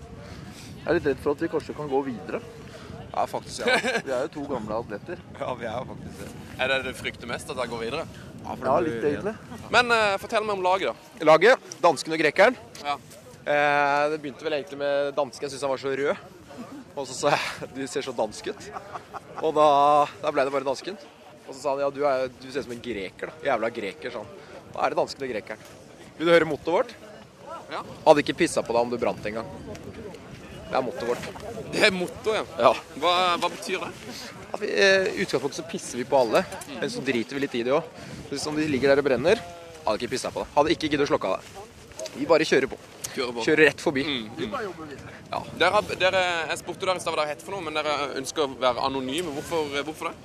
Jeg er litt redd for at vi kanskje kan gå videre. Ja, faktisk, ja. Vi er jo 2 gamle atleter. Ja, vi er jo faktisk det. Er det du frykter mest, at jeg går videre? Ja, litt egentlig. Men fortell meg om laget da. Laget, dansken og grekeren. Ja. Det begynte vel egentlig med dansken. Jeg synes han var så rød. Og så sa jeg, du ser så dansk ut. Og da ble det bare dansken. Og så sa han, ja, du ser ut som en greker da. Jævla greker, sa han. Da er det dansken og grekeren. Vil du høre mottoet vårt? Ja. Hadde ikke pisset på deg om du brant en gang. Det er mottoet vårt. Det er mottoet, ja. Hva betyr det? At I utgangspunktet så pisser vi på alle, men så driter vi litt i det også. Hvis de ligger der og brenner, hadde ikke pisset på deg. Hadde ikke giddet å slokke av deg. Vi bare kjører på. Kjører rett forbi. Ja. Jeg spurte dere i sted hva dere heter for noe, men dere ønsker å være anonyme. Hvorfor det?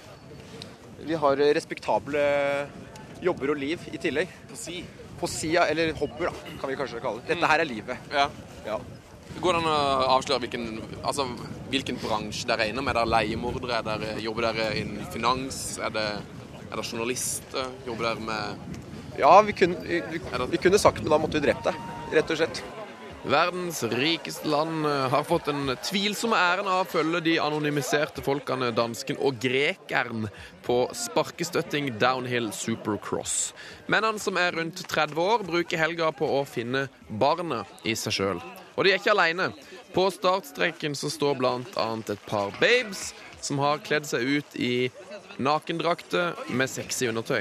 Vi har respektable jobber og liv i tillegg. På sida, eller hobbyer da, kan vi kanskje kalle det. Dette her er livet. Ja. Går det an å avsløre hvilken bransje dere er innom? Er dere leiemordere? Jobber dere innen finans? Er dere journalister? Jobber dere med... Ja, vi kunne sagt, men da måtte vi drept deg, rett og slett. Verdens rikeste land har fått en tvilsom æren av å følge de anonymiserte folkene dansken og grekeren på sparkestøtting downhill supercross. Mennene som er rundt 30 år bruker helga på å finne barnet i seg selv. Og de er ikke alene. På startstreken så står blant annet et par babes som har kledd seg ut i nakendrakter med sexy undertøy.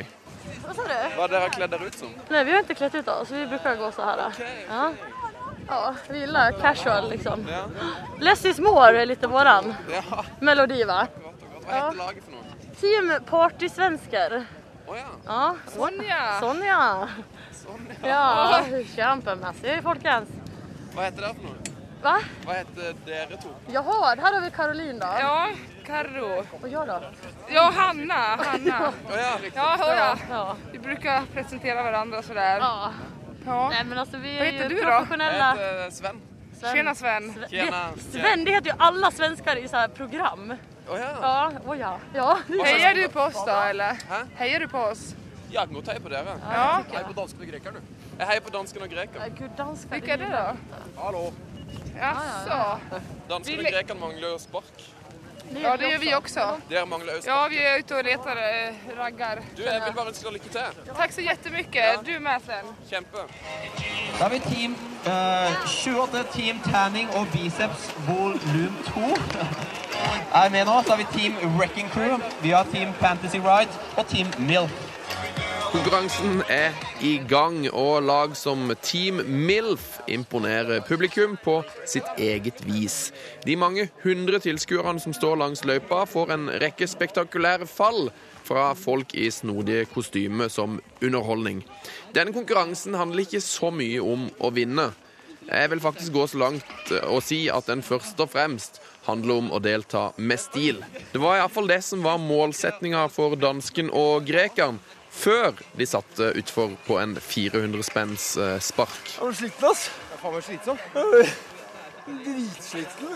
Vad sa du? Hva dere har kledd dere ut som? Nej, vi har inte klätt ut oss. Vi brukar gå så här. Ja. Ja, vi gillar casual liksom. Ja. Less is more är lite våran melodi, va? Hva heter laget for noe? Team Partysvensker. Ja. Sonja. Ja, kjempemessig, folkens. Hva heter dere for noe? Va? Hva heter dere to? Jaha, här har vi Caroline då. Ja, Karo. Och jag då? Ja, Hanna. Ja, riktigt. Ja. Vi brukar presentera varandra sådär. Ja. Ja. Nej, men alltså vi Vad är heter ju du då? professionella. Jeg heter Sven. Tjena Sven. Sven, det heter ju alla svenskar i så här program. Ja. Ja. Hejar du på oss då, eller? Hejar du på oss? Ja, jeg kan godt heie på dere. Ja. Jeg heier på danskene og grekerne. Jeg heier på danskene og grekerne. Vilka är det då? Hallo. Jaså. Danskene og grekerne mangler jo spark. Ja, det gör vi också. Dere mangler jo spark. Ja, vi är ute och letar raggar. Du, jeg vil bare ønske deg lykke til. Tack så jättemycket. Du med Sven. Kjempe. Da har vi team 28 Team Tanning og Biceps volum 2 er med nå. Så har vi Team Wrecking Crew, vi har Team Fantasy Ride og Team MILF. Konkurransen er i gang, og lag som Team MILF imponerer publikum på sitt eget vis. De mange 100 tilskuerne som står langs løypa får en rekke spektakulære fall fra folk i snodige kostymer som underholdning. Denne konkurransen handler ikke så mye om å vinne. Jeg vil faktisk gå så langt og si at den først og fremst handler om å delta med stil. Det var i hvert fall det som var målsetninga for dansken og grekeren, før de satte utfor på en 400 spenns spark. Er du sliten, ass? Jeg er faen meg slitsom. Dritsliten.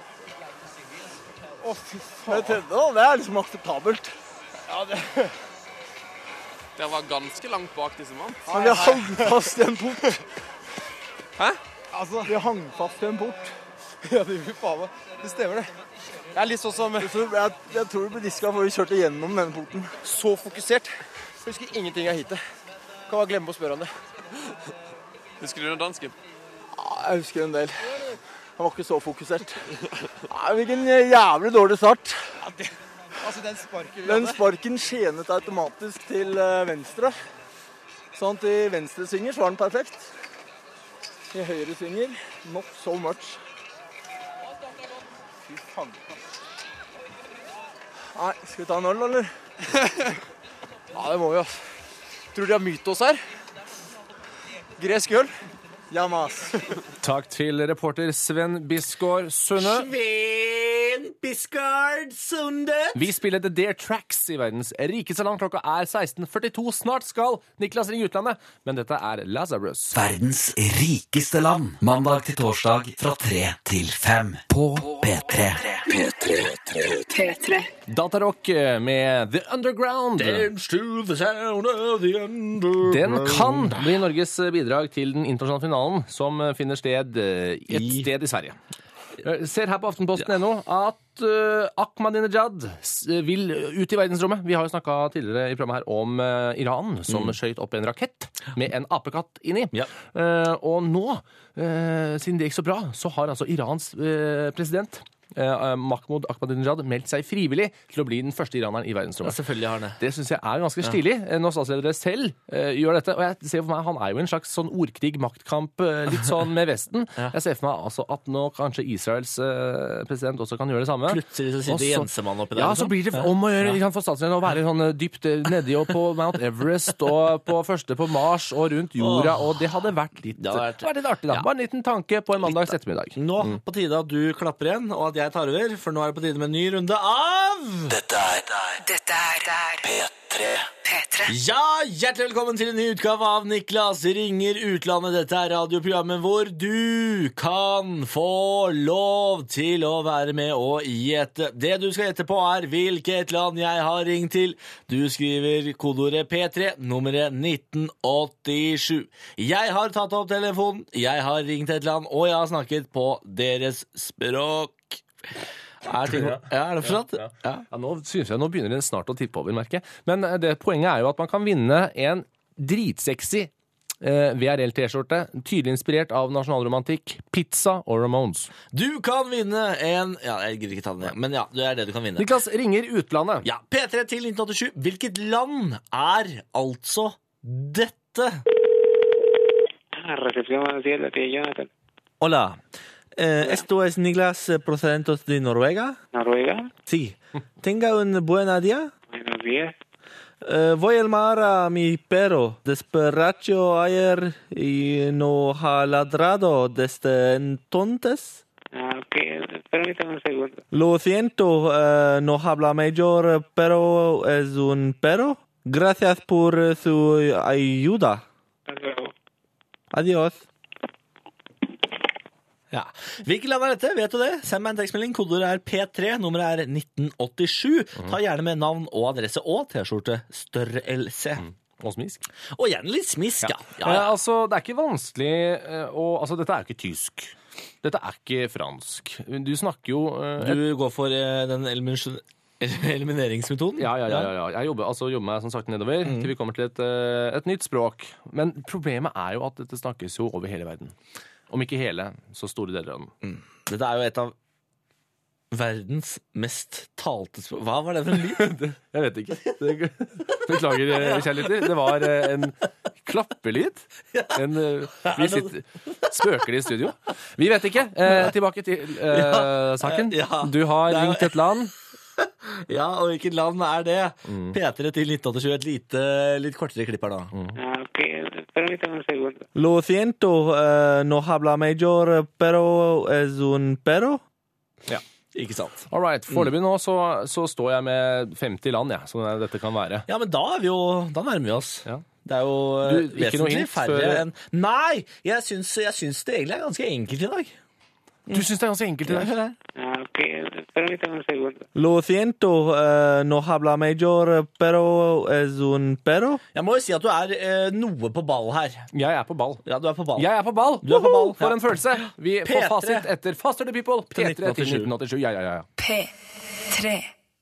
Å, fy faen. Det er liksom akseptabelt. Ja, det... Dere var ganske langt bak disse mann. Men vi hang fast i en port. Hæ? Altså, vi hang fast i en port. Ja, det gjør faen meg. Det stemmer det. Jeg er litt sånn som... Jeg tror det ble diska for vi kjørte gjennom denne porten. Så fokusert. Jeg husker ingenting av hitet. Kan bare glemme å spørre om det. Husker du den dansken? Ja, jeg husker en del. Han var ikke så fokusert. Nei, hvilken jævlig dårlig start. Altså den sparken skjenet automatisk til venstre. Sånn at i venstre svinger så var den perfekt. I høyre svinger, not so much. Fy faen. Nei, skal vi ta en øl, eller? Ja, det må vi, altså. Tror de har mytos her? Gresk øl? Ja, mas. Takk til reporter Sven Bisgaard Sunde. Sven Bisgaard Sunde. Vi spiller The Dare Tracks i verdens rikeste land. Klokka er 16:42. Snart skal Niklas ringe utlandet, men dette er Lazarus. Verdens rikeste land. Mandag til torsdag fra 3 til 5 på P3. P3. Datarock med The Underground. Dance to the sound of the underground. Den kan bli Norges bidrag til den internasjonale finalen som finner sted et sted i Sverige. Ser her på Aftenposten.no at Ahmadinejad vil ut i verdensrommet. Vi har jo snakket tidligere i programmet her om Iran, som skjøt opp en rakett med en apekatt inni. Ja. Og nå, siden det gikk så bra, så har altså Irans president Mahmoud Ahmadinejad meldt seg frivillig til å bli den første iraneren i verdensrommet. Ja, selvfølgelig har han det. Det synes jeg er ganske stilig når statsledere selv gjør dette. Og jeg ser for meg, han er jo en slags sånn ordkrig, maktkamp, litt sånn med Vesten. Jeg ser for meg altså at nå kanskje Israels president også kan gjøre det samme. Plutselig så sitter Jensemann oppi der. Ja, så blir det om å gjøre for statsledere å være sånn dypt nedi og på Mount Everest og på Mars og rundt jorda, og det hadde vært litt artig da. Bare en liten tanke på en mandags ettermiddag. Nå på tide at du klapper igjen, og at jeg tar over, for nå er det på tide med en ny runde av... Dette er P3. Ja, hjertelig velkommen til en ny utgave av Niklas ringer utlandet. Dette er radioprogrammet hvor du kan få lov til å være med og gjette. Det du skal gjette på er hvilket land jeg har ringt til. Du skriver kodeordet P3, nummeret 1987. Jeg har tatt opp telefonen, jeg har ringt et land, og jeg har snakket på deres språk. Er det forstått? Ja, nå synes jeg nå begynner det snart å tippe over, merker jeg. Men det poenget er jo at man kan vinne en dritsexy VRL T-skjorte, tydelig inspirert av nasjonalromantikk, pizza og Ramones. Du kan vinne en... Ja, jeg gidder ikke ta den, men ja, det er det du kan vinne. Niklas ringer utlandet. Ja, P3 til 1987. Hvilket land er altså dette? Hola. Esto es Niklas, procedente de Noruega. ¿Noruega? Sí. Tenga un buen día. Buenos días. Voy al mar a mi perro. Desperracho ayer y no ha ladrado desde entonces. Ok, permítame un segundo. Lo siento, no habla mayor, pero es un perro. Gracias por su ayuda. Hasta luego. Adiós. Ja. Hvilket land er dette? Vet du det? Send meg en tekstmelding. Kodeordet er P3. Nummeret er 1987. Ta gjerne med navn og adresse og T-skjorte størrelse. Og smisk. Og gjerne litt smisk, ja. Altså, det er ikke vanskelig altså, dette er jo ikke tysk. Dette er ikke fransk. Du snakker jo Du går for den elimineringsmetoden? Ja. Jeg jobber meg som sagt nedover til vi kommer til et nytt språk. Men problemet er jo at dette snakkes jo over hele verden. Om ikke hele, så store deler av den. Dette er jo et av verdens mest talte språk. Hva var det for en lyd? Jeg vet ikke. Beklager, kjærligheter. Det var en klappelyd. Spøker det i studio? Vi vet ikke. Tilbake til saken. Du har ringt et land. Ja, og hvilket land er det? P3 til 1987, et litt kortere klipp her da. Ok, permítame un segundo. Lo siento, no habla mayor, pero es un perro. Ja. Ikke sant. All right, foreløpig nå så står jeg med 50 land, så dette kan være. Ja, men da nærmer vi oss. Ja. Det er jo vesentlig færre enn... Nei, jeg syns det egentlig er ganske enkelt i dag. Du syns det er ganske enkelt i dag? Ok, permítame un segundo. Lo siento, no habla mayor, pero es un perro. Jeg må jo si at du er noe på ball her. Jeg er på ball. Ja, du er på ball. Jeg er på ball. Du er på ball. For en følelse. Vi får fasit etter Faster the People. P3 til 1987. Ja. P3.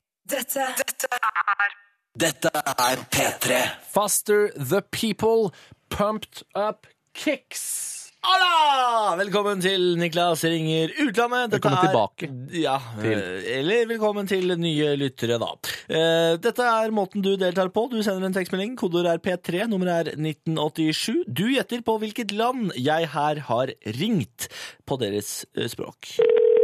Dette er P3. Faster the People. Pumped Up Kicks. Hola! Velkommen til Niklas ringer utlandet. Velkommen tilbake. Ja, eller velkommen til nye lyttere da. Dette er måten du deltar på. Du sender en tekstmelding. Kodeord er P3, nummeret er 1987. Du gjetter på hvilket land jeg her har ringt på deres språk.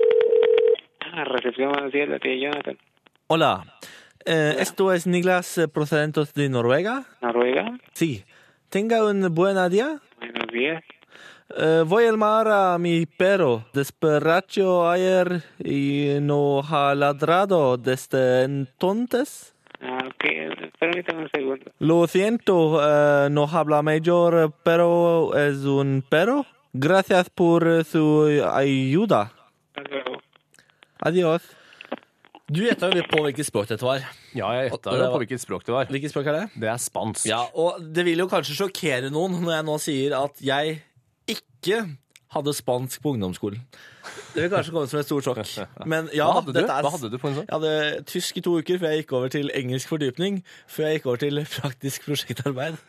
Hola. Esto es Niklas, procedente de Noruega. ¿Noruega? Sí. Tenga un buen día. Buenos días. Voy al mar a mi perro. Desperracho ayer y no ha ladrado desde entonces. Ok, permítame un segundo. Lo siento, no habla mayor, pero es un perro. Gracias por su ayuda. Hasta luego. Adiós. Du gjettet jo på hvilket språk dette var. Ja, jeg gjettet på hvilket språk det var. Hvilket språk er det? Det er spansk. Ja, og det vil jo kanskje sjokkere noen når jeg nå sier at jeg ikke hadde spansk på ungdomsskolen. Det vil kanskje komme som et stort sjokk. Men ja, Hva hadde du på en sånn? Jeg hadde tysk i 2 uker, før jeg gikk over til engelsk fordypning, før jeg gikk over til praktisk prosjektarbeid.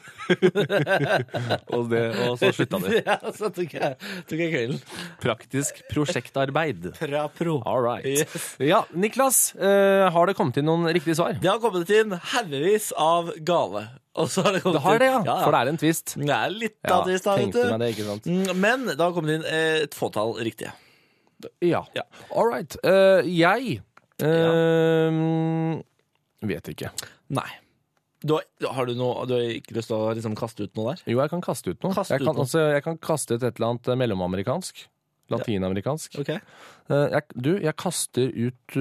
og så slutta du? Ja, så tok jeg kvelden. Praktisk prosjektarbeid. Pra-pro. All right. Yes. Ja, Niklas, har det kommet inn noen riktige svar? Det har kommet inn haugevis av gale. Og så har det kommet det, ja. For det er en twist. Det er litt av twist, tenkte meg det, ikke sant? Men det har kommet inn et fåtall riktige. Ja. All right. Jeg vet ikke. Nei. Har du ikke lyst til å liksom kaste ut noe der? Jo, jeg kan kaste ut noe. Jeg kan kaste ut et eller annet mellomamerikansk. Latinamerikansk. Ok. Jeg kaster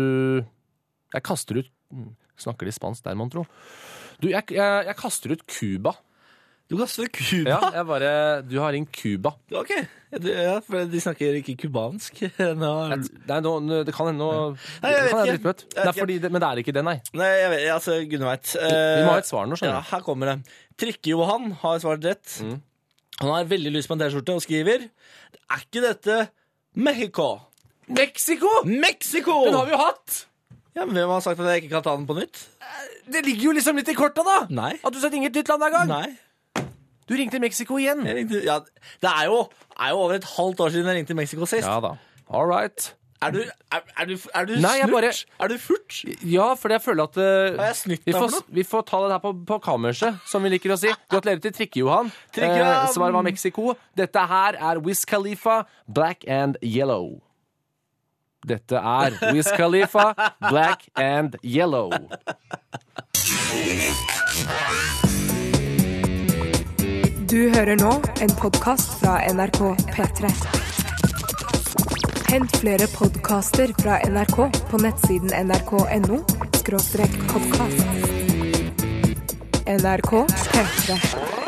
ut snakker de spansk der, man tror. Jeg kaster ut Cuba. Du kaster ut Cuba? Ja, du har ringt Cuba. Ok, for de snakker ikke kubansk. Nei, det kan hende noe... Nei, jeg vet ikke. Men det er ikke det, nei. Nei, jeg vet, altså, Gunnar vet. Vi må ha et svar nå, skjønner du. Ja, her kommer det. Trikke-Johan har svart rett. Han har veldig lyst på en T-skjorte og skriver: Er ikke dette Mexico? Mexico! Den har vi jo hatt! Ja, men hvem har sagt at jeg ikke kan ta den på nytt? Det ligger jo liksom litt i kortet da. Nei. At du setter inget nytt land hver gang. Nei. Du ringte Mexico igjen. Ja, det er jo over et halvt år siden jeg ringte Mexico sist. Ja da. All right. Er du Nei, jeg bare... Er du furt? Ja, fordi jeg føler at Har jeg snytt deg for noe? vi får ta det her på kammerset, som vi liker å si. Gratulerer til Trikke-Johan. Svaret var Mexico. Dette her er Wiz Khalifa, Black and Yellow. Dette er Wiz Khalifa, Black and Yellow. Du hører nå en podcast fra NRK P3. Hent flere podcaster fra NRK på nettsiden nrk.no/podcast. NRK P3.